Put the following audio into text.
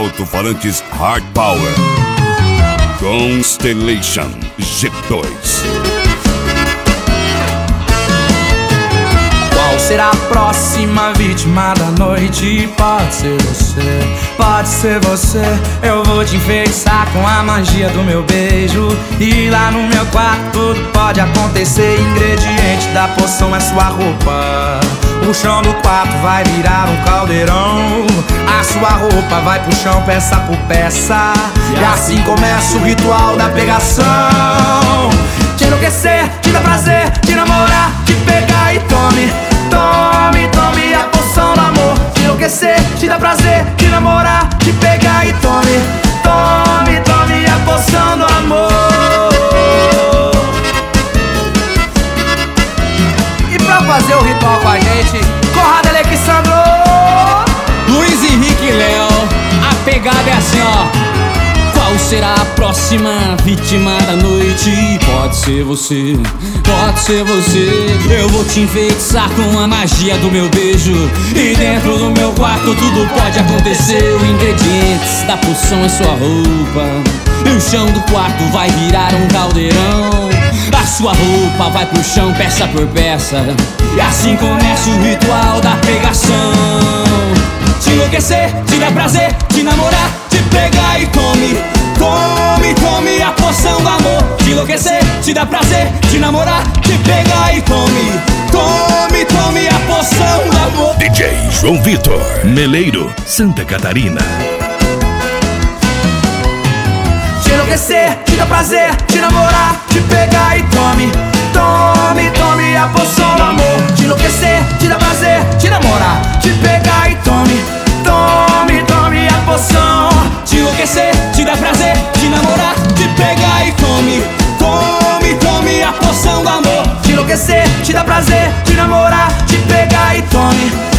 alto-falantes Hard Power. Constellation G2. Qual será a próxima vítima da noite? Pode ser você, pode ser você. Eu vou te enfeitiçar com a magia do meu beijo. E lá no meu quarto tudo pode acontecer. Ingrediente da poção é sua roupa. O chão do quarto vai virar um caldeirão. A sua roupa vai pro chão peça por peça. E assim começa o ritual da pegação. Te enlouquecer, te dar prazer, te namorar, te pegar e tome. Tome, tome a poção do amor. Te enlouquecer, te dar prazer, te namorar, te pegar e tome. Tome, tome a poção do amor. E pra fazer o ritual com a gente, Conrado Alexandro, Luiz Henrique e Léo. A pegada é assim, ó. Qual será a próxima vítima da noite? Pode ser você, pode ser você. Eu vou te enfeitiçar com a magia do meu beijo. E dentro do meu quarto tudo pode acontecer. Os ingredientes da poção é sua roupa. E o chão do quarto vai virar um caldeirão. A sua roupa vai pro chão peça por peça. E assim começa o ritual da pegação. Te enlouquecer, te dar prazer, te namorar, te pegar e tome. Tome, tome a poção do amor. Te enlouquecer, te dar prazer, te namorar, te pegar e tome. Tome, tome a poção do amor. DJ João Vitor, Meleiro, Santa Catarina. te enlouquecer, te dar prazer, te namorar, te pegar e tome. Tome, tome a poção do amor. Te enlouquecer, te dar prazer, te namorar, te pegar e tome. Tome, tome a poção. Te enlouquecer, te dar prazer, te namorar, te pegar e tome. Tome, tome a poção do amor. Te enlouquecer, te dar prazer, te namorar, te pegar e tome.